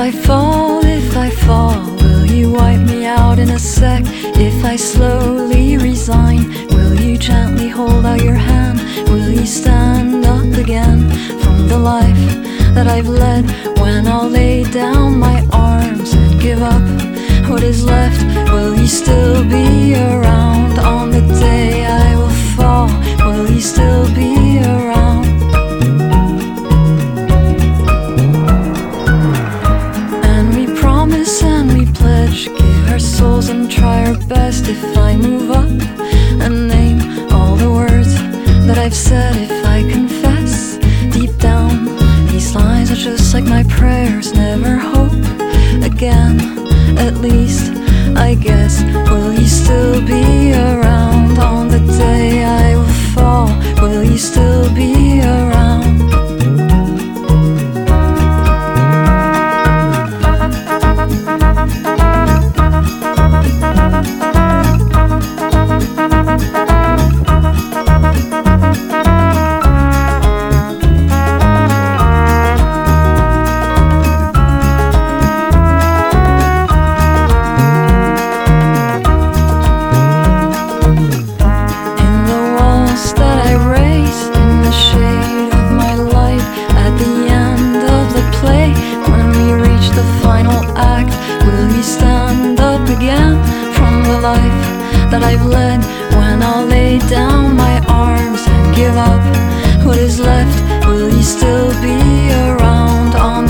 If I fall, will you wipe me out in a sec? If I slowly resign, will you gently hold out your hand? Will you stand up again from the life that I've led? When I'll lay down my arms and give up what is left, will you still be around on the day I will fall? Will you still be around? And we promise and we pledge, give our souls and try our best. If I move up and name all the words that I've said, if I confess deep down, these lines are just like my prayers. Never hope again, at least I guess. Will you still be around on the day I will fall? Will you still be around? That I've led, when I'll lay down my arms and give up what is left, will you still be around on